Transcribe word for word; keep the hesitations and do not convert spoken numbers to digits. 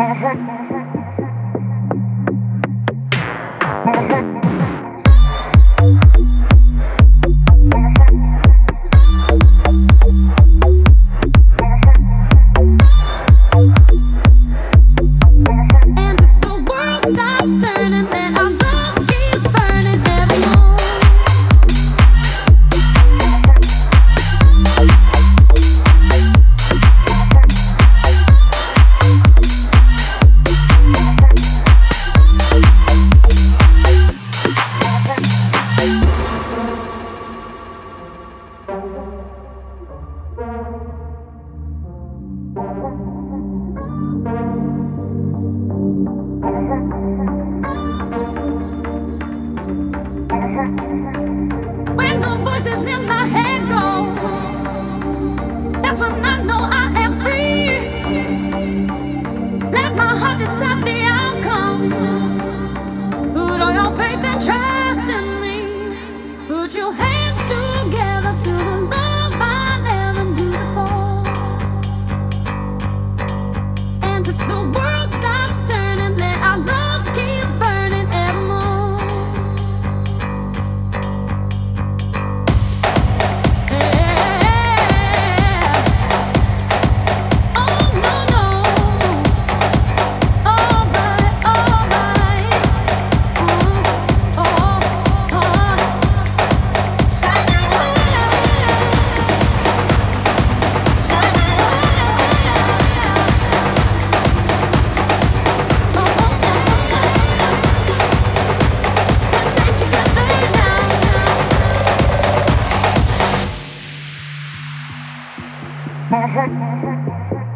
When the voices in my head go, that's when I know I am free. Let my heart decide the outcome. Put all your faith and trust in me. Put your hands together, feel the love I never knew before. And if the world stops turning, let our love keep burning evermore. My heart, my heart, my heart.